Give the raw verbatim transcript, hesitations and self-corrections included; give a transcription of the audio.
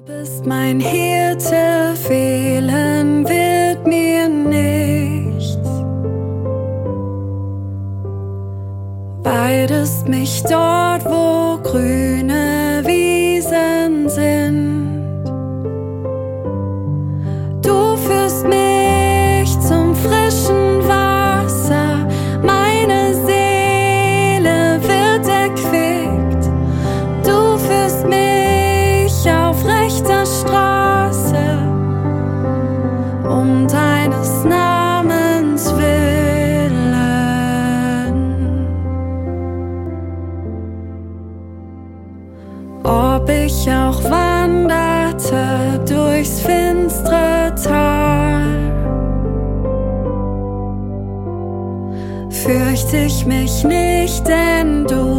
Bist mein Hirte, fehlen wird mir nichts. Weidest mich dort, wo grüne Wiesen sind. Du führst mich zum frischen Wasser, meine Seele wird erquickt. Du führst mich auf rechter Straße, um deines Namens willen. Ob ich auch wanderte durchs finstere Tal, fürcht ich mich nicht, denn du